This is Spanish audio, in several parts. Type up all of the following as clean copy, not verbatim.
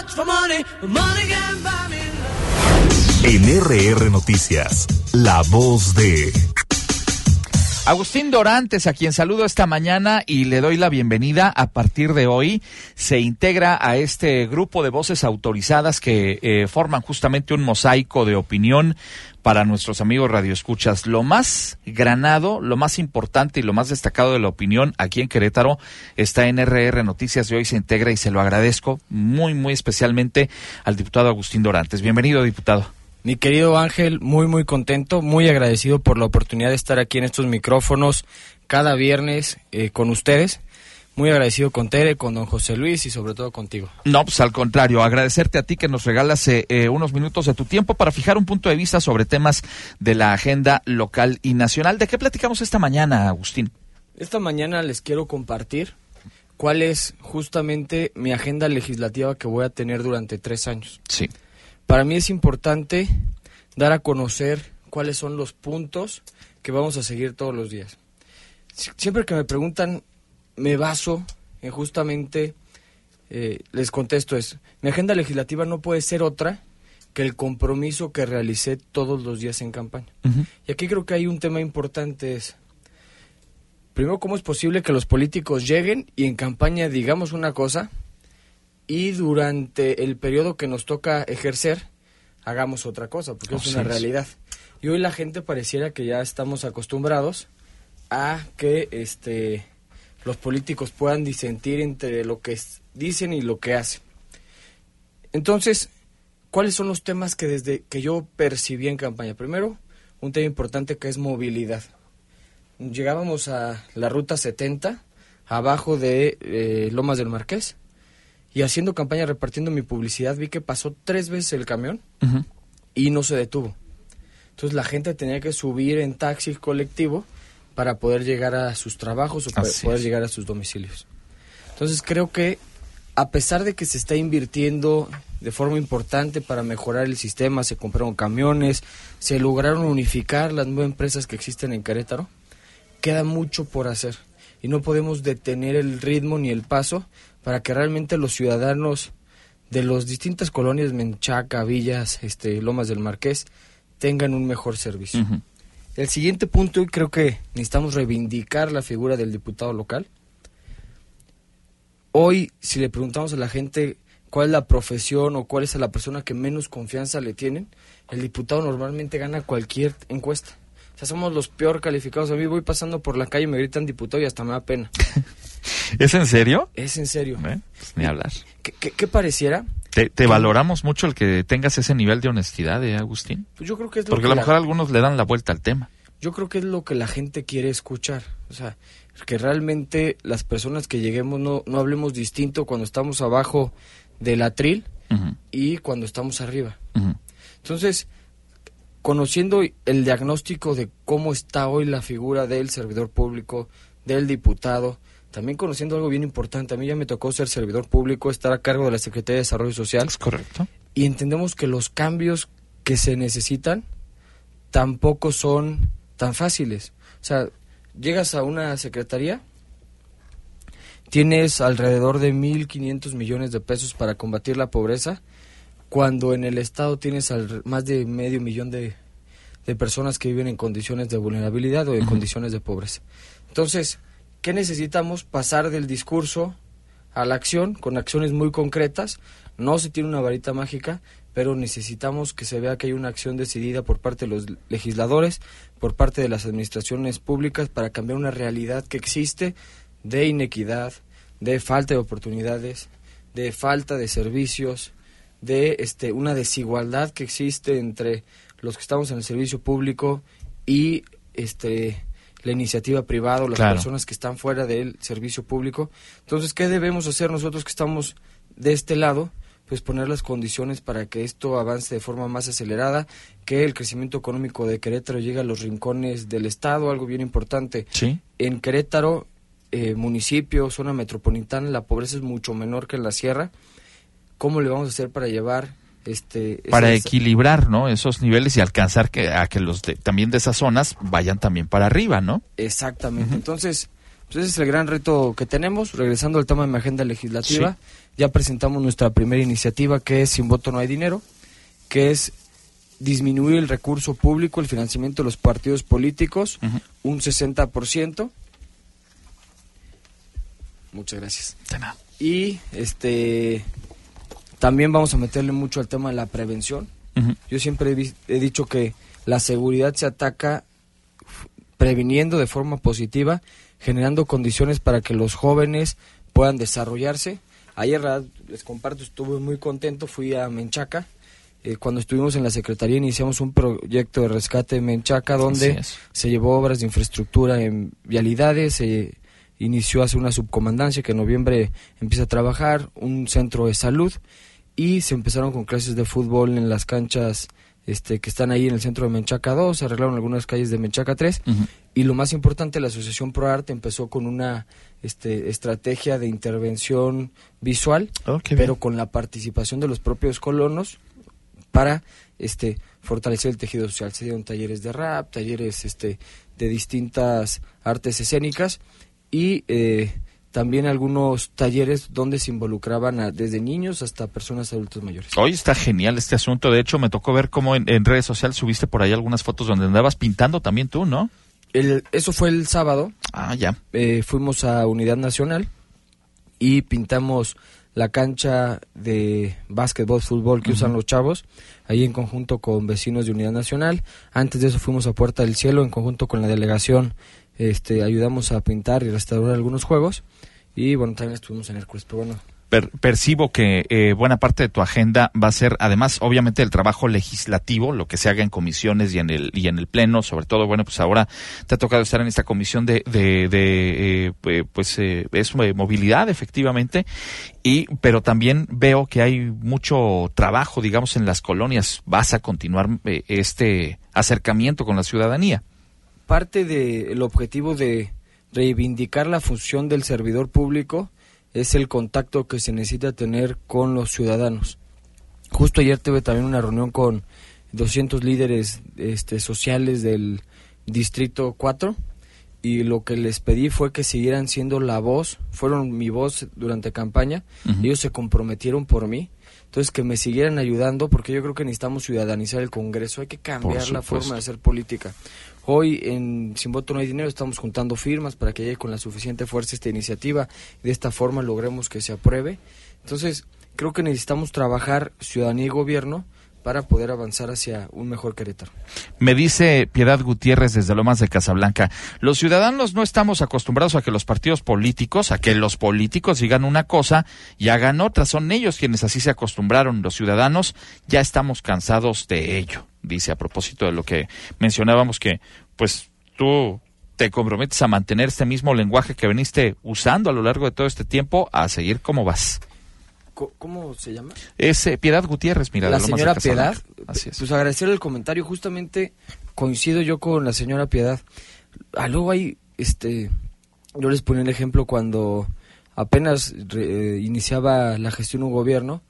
En RR Noticias, la voz de Agustín Dorantes, a quien saludo esta mañana y le doy la bienvenida. A partir de hoy se integra a este grupo de voces autorizadas que forman justamente un mosaico de opinión para nuestros amigos radioescuchas. Lo más granado, lo más importante y lo más destacado de la opinión aquí en Querétaro está en RR Noticias y hoy se integra y se lo agradezco muy, muy especialmente al diputado Agustín Dorantes. Bienvenido, diputado. Mi querido Ángel, muy contento, muy agradecido por la oportunidad de estar aquí en estos micrófonos cada viernes con ustedes. Muy agradecido con Tere, con don José Luis y sobre todo contigo. No, pues al contrario, agradecerte a ti que nos regalas unos minutos de tu tiempo para fijar un punto de vista sobre temas de la agenda local y nacional. ¿De qué platicamos esta mañana, Agustín? Esta mañana les quiero compartir cuál es justamente mi agenda legislativa que voy a tener durante 3 años. Sí. Para mí es importante dar a conocer cuáles son los puntos que vamos a seguir todos los días. Siempre que me preguntan, me baso en justamente, les contesto mi agenda legislativa no puede ser otra que el compromiso que realicé todos los días en campaña. Uh-huh. Y aquí creo que hay un tema importante, primero, ¿cómo es posible que los políticos lleguen y en campaña digamos una cosa y durante el periodo que nos toca ejercer hagamos otra cosa? Porque es una realidad. Y hoy la gente pareciera que ya estamos acostumbrados a que los políticos puedan disentir entre lo que dicen y lo que hacen. Entonces, ¿cuáles son los temas que desde que yo percibí en campaña? Primero, un tema importante que es movilidad. Llegábamos a la ruta 70, abajo de Lomas del Marqués, y haciendo campaña, repartiendo mi publicidad, vi que pasó 3 veces el camión uh-huh. y no se detuvo. Entonces la gente tenía que subir en taxi colectivo para poder llegar a sus trabajos o poder llegar a sus domicilios. Entonces creo que a pesar de que se está invirtiendo de forma importante para mejorar el sistema, se compraron camiones, se lograron unificar las 9 empresas que existen en Querétaro, queda mucho por hacer y no podemos detener el ritmo ni el paso para que realmente los ciudadanos de las distintas colonias, Menchaca, Villas, Lomas del Marqués, tengan un mejor servicio. Uh-huh. El siguiente punto, y creo que necesitamos reivindicar la figura del diputado local. Hoy, si le preguntamos a la gente cuál es la profesión o cuál es la persona que menos confianza le tienen, el diputado normalmente gana cualquier encuesta. O sea, somos los peor calificados. A mí voy pasando por la calle y me gritan diputado y hasta me da pena. ¿Es en serio? Es en serio. Pues ni hablar. ¿Qué pareciera? Te valoramos mucho el que tengas ese nivel de honestidad, Agustín. Pues yo creo que es porque a lo mejor algunos le dan la vuelta al tema. Yo creo que es lo que la gente quiere escuchar. O sea, que realmente las personas que lleguemos no hablemos distinto cuando estamos abajo del atril uh-huh. y cuando estamos arriba. Uh-huh. Entonces, conociendo el diagnóstico de cómo está hoy la figura del servidor público, del diputado, también conociendo algo bien importante. A mí ya me tocó ser servidor público, estar a cargo de la Secretaría de Desarrollo Social. Es correcto. Y entendemos que los cambios que se necesitan tampoco son tan fáciles. O sea, llegas a una secretaría, tienes alrededor de 1,500 millones de pesos para combatir la pobreza, cuando en el Estado tienes más de 500,000 de personas que viven en condiciones de vulnerabilidad o en uh-huh. condiciones de pobreza. Entonces, ¿qué necesitamos? Pasar del discurso a la acción, con acciones muy concretas. No se tiene una varita mágica, pero necesitamos que se vea que hay una acción decidida por parte de los legisladores, por parte de las administraciones públicas, para cambiar una realidad que existe de inequidad, de falta de oportunidades, de falta de servicios, de una desigualdad que existe entre los que estamos en el servicio público y la iniciativa privada o las personas que están fuera del servicio público. Entonces, ¿qué debemos hacer nosotros que estamos de este lado? Pues poner las condiciones para que esto avance de forma más acelerada, que el crecimiento económico de Querétaro llegue a los rincones del estado, algo bien importante. ¿Sí? En Querétaro, municipio, zona metropolitana, la pobreza es mucho menor que en la sierra. ¿Cómo le vamos a hacer para llevar para equilibrar, ¿no?, esos niveles y alcanzar a que los también de esas zonas vayan también para arriba, ¿no? Exactamente. Uh-huh. Entonces, Pues ese es el gran reto que tenemos. Regresando al tema de mi agenda legislativa, ya presentamos nuestra primera iniciativa, que es Sin voto no hay dinero, que es disminuir el recurso público, el financiamiento de los partidos políticos, un 60%. Muchas gracias. Y también vamos a meterle mucho al tema de la prevención. Yo siempre he dicho que la seguridad se ataca previniendo de forma positiva, generando condiciones para que los jóvenes puedan desarrollarse. Ayer, les comparto, estuve muy contento, fui a Menchaca. Cuando estuvimos en la Secretaría iniciamos un proyecto de rescate de Menchaca, donde se llevó obras de infraestructura en vialidades, se inició hace una subcomandancia que en noviembre empieza a trabajar, un centro de salud, y se empezaron con clases de fútbol en las canchas que están ahí en el centro de Menchaca 2, se arreglaron algunas calles de Menchaca 3, y lo más importante, la Asociación ProArte empezó con una estrategia de intervención visual, pero con la participación de los propios colonos para fortalecer el tejido social. Se dieron talleres de rap, talleres de distintas artes escénicas, y también algunos talleres donde se involucraban desde niños hasta personas adultos mayores. Hoy está genial este asunto. De hecho, me tocó ver cómo en redes sociales subiste por ahí algunas fotos donde andabas pintando también tú, ¿no? Eso fue el sábado. Ya. Fuimos a Unidad Nacional y pintamos la cancha de básquetbol, fútbol que usan los chavos, ahí en conjunto con vecinos de Unidad Nacional. Antes de eso fuimos a Puerta del Cielo en conjunto con la delegación. Ayudamos a pintar y restaurar algunos juegos, y bueno, también estuvimos en Hércules, pero bueno. Percibo que buena parte de tu agenda va a ser, además, obviamente, el trabajo legislativo, lo que se haga en comisiones y en el pleno, sobre todo, bueno, pues ahora te ha tocado estar en esta comisión de movilidad, efectivamente, pero también veo que hay mucho trabajo, digamos, en las colonias. ¿Vas a continuar este acercamiento con la ciudadanía? Parte del objetivo de reivindicar la función del servidor público es el contacto que se necesita tener con los ciudadanos. Justo ayer tuve también una reunión con 200 líderes sociales del Distrito 4, y lo que les pedí fue que siguieran siendo la voz, fueron mi voz durante campaña, ellos se comprometieron por mí, entonces que me siguieran ayudando, porque yo creo que necesitamos ciudadanizar el Congreso, hay que cambiar la forma de hacer política. Hoy en Sin voto no hay dinero estamos juntando firmas para que llegue con la suficiente fuerza esta iniciativa, y de esta forma logremos que se apruebe. Entonces creo que necesitamos trabajar ciudadanía y gobierno para poder avanzar hacia un mejor Querétaro. Me dice Piedad Gutiérrez desde Lomas de Casablanca: los ciudadanos no estamos acostumbrados a que los partidos políticos, a que los políticos digan una cosa y hagan otra, son ellos quienes así se acostumbraron, los ciudadanos ya estamos cansados de ello. Dice, a propósito de lo que mencionábamos, que pues tú te comprometes a mantener este mismo lenguaje que veniste usando a lo largo de todo este tiempo, a seguir como vas. ¿Cómo se llama? Es Piedad Gutiérrez, mira. La señora Piedad. Así es. Pues agradecer el comentario, justamente coincido yo con la señora Piedad. Luego hay, yo les ponía el ejemplo cuando apenas iniciaba la gestión un gobierno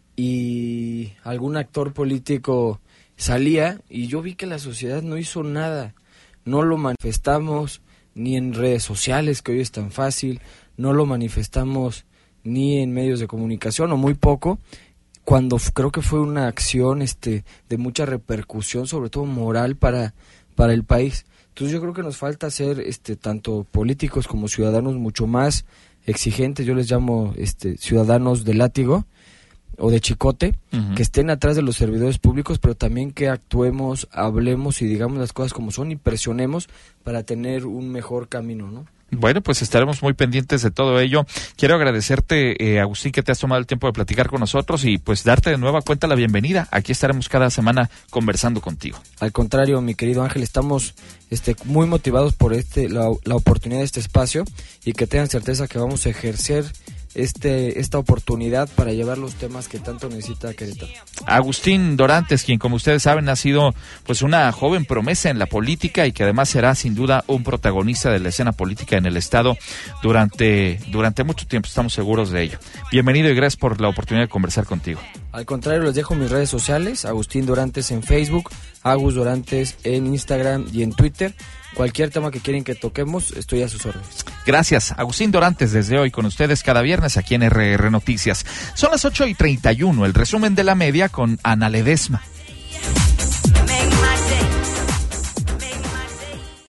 y algún actor político salía y yo vi que la sociedad no hizo nada, no lo manifestamos ni en redes sociales, que hoy es tan fácil, no lo manifestamos ni en medios de comunicación, o muy poco, cuando creo que fue una acción de mucha repercusión, sobre todo moral para el país. Entonces yo creo que nos falta ser tanto políticos como ciudadanos mucho más exigentes. Yo les llamo ciudadanos de látigo o de chicote, que estén atrás de los servidores públicos, pero también que actuemos, hablemos y digamos las cosas como son y presionemos para tener un mejor camino, ¿no? Bueno, pues estaremos muy pendientes de todo ello. Quiero agradecerte, Agustín, que te has tomado el tiempo de platicar con nosotros y pues darte de nueva cuenta la bienvenida. Aquí estaremos cada semana conversando contigo. Al contrario, mi querido Ángel, estamos muy motivados por la oportunidad de este espacio, y que tengan certeza que vamos a ejercer esta oportunidad para llevar los temas que tanto necesita Querétaro. Agustín Dorantes, quien como ustedes saben ha sido pues una joven promesa en la política y que además será sin duda un protagonista de la escena política en el estado durante mucho tiempo, estamos seguros de ello. Bienvenido y gracias por la oportunidad de conversar contigo. Al contrario, les dejo mis redes sociales, Agustín Dorantes en Facebook, Agus Dorantes en Instagram y en Twitter. Cualquier tema que quieren que toquemos, estoy a sus órdenes. Gracias. Agustín Dorantes desde hoy con ustedes cada viernes aquí en RR Noticias. Son las 8:31, el resumen de la media con Ana Ledesma.